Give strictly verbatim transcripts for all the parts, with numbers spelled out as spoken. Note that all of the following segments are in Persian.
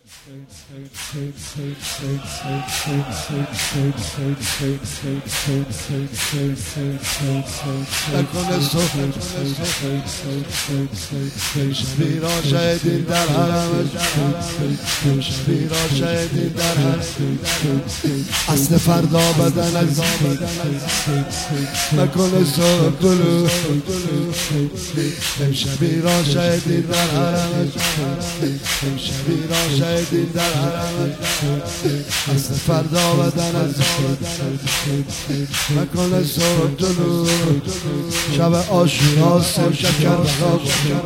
نکنه صبح شبی را شهیدین در حرم، شبی را شهیدین در حرم، اصل فردا بدن از نکنه صبح گلو شبی را شهیدین در حرم، شبی را شهیدین در حرم، اصل فردا بدن از نکنه صبح گلو شب عاشورا سر شکر بلا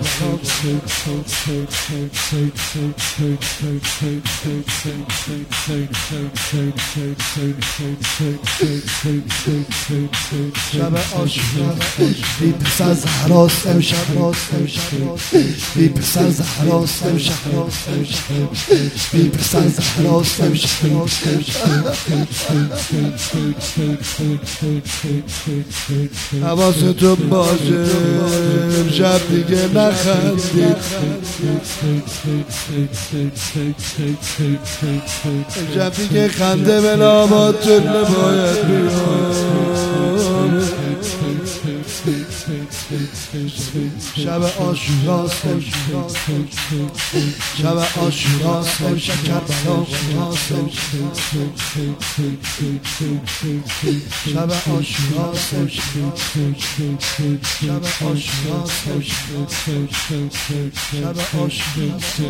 شب عاشورا بی پسر زهراست امشب بی پسر زهراست امشب بی پسر زهراست امشب حواستون باشه امشب دیگه نخندید، امشب دیگه خنده به لاباتون نباید بیاد. شب عاشوراست شب عاشوراست شکر بلا شب عاشوراست شب عاشوراست شب عاشوراست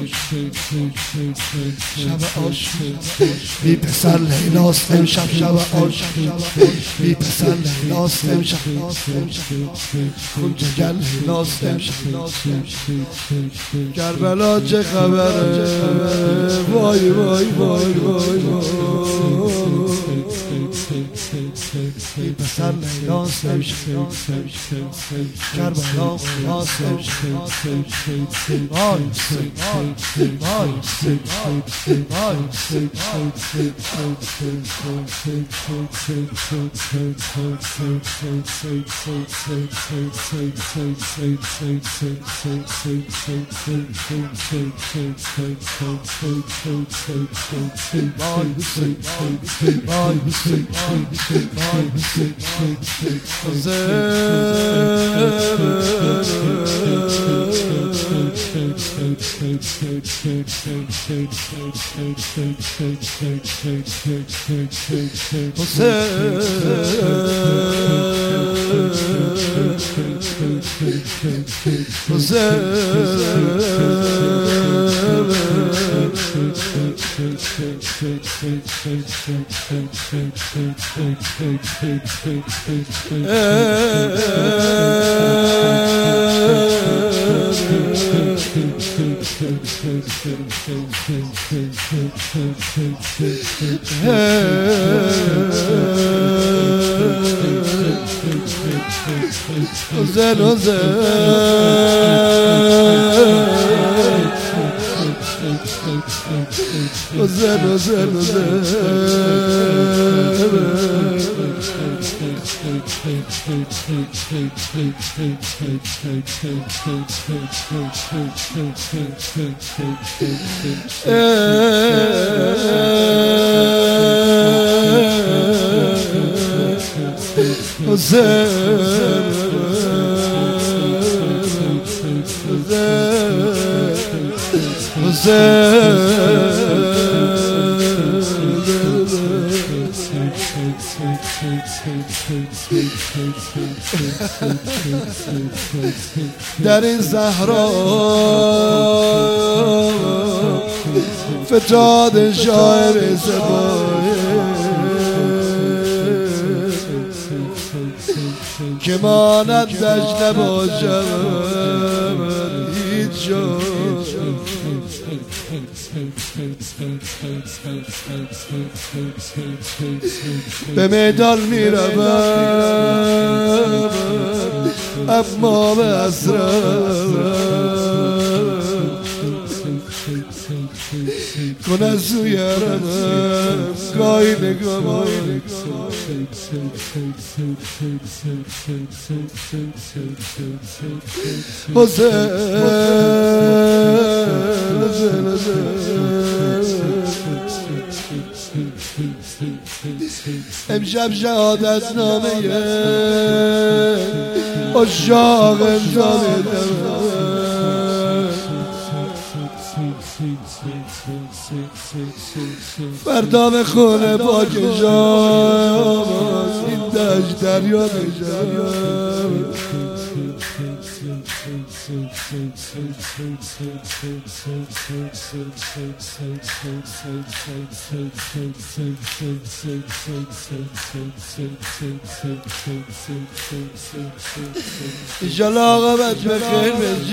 شب عاشوراست بی پسر لیلاست امشب شب عاشوراست بی پسر لیلاست امشب خون جگر لیلاست امشب کربلا چه خبره وای وای وای وای بی پسر لیلاست امشب کربلا خلاص امشب وای وای وای حسین حسین حسین در این صحرا فتاد شاعر سپاهی که مانندش نباشد هیچ جا. به میدان می روم اما به اسرارم کن از سوی حرمم گاهی نگاه حسین حسین حسین امشب شهادت نامه عشاق امضا میدم فردا به خونه پاکشام این دشت دریا بشم ایشالا عاقبت به خیر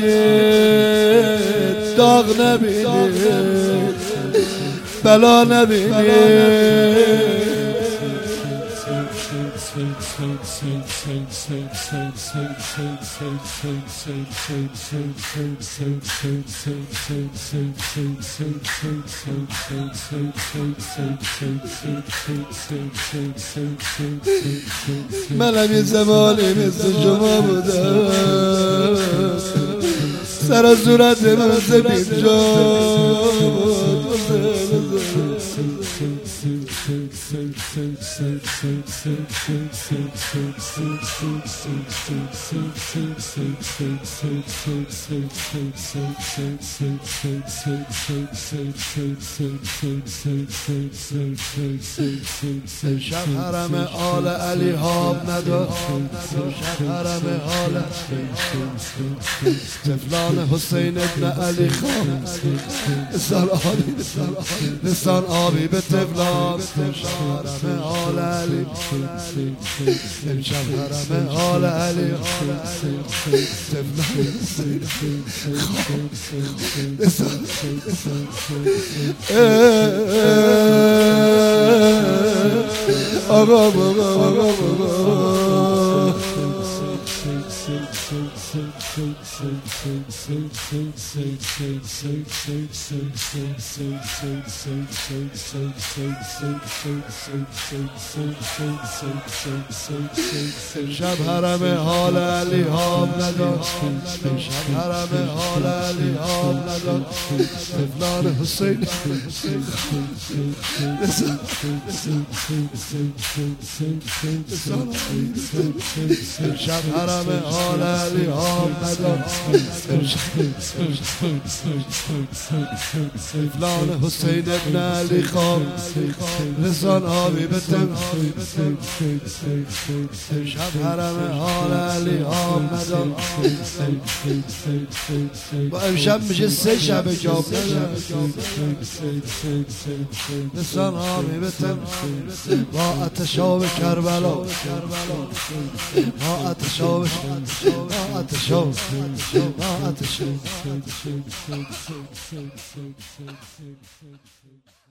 بشید داغ نبینید بلا نبینید منم یه زمانی مثل شما بودم سر و صورت من سپید شد امشب حرم آل علی هاب نداد امشب حرم آل طفلان حسین ابن علی خان لسان آبی لسان آبی به طفلان حرم آل علی امشب حرم آل علی طفلان لسان آقا آقا آقا امشب حرم آل علی هاب نداد امشب حرم آل علی هاب نداد طفلان حسین امشب حرم آل علی هاب نداد طفلان حسین ابن علی خان لسان آبی به تن امشب حرم آل علی هاب نداد با امشب میشه سه شب جاب لسان آبی به تن با آتشاب کربلا با آتشاب با آتشاب با آتشاب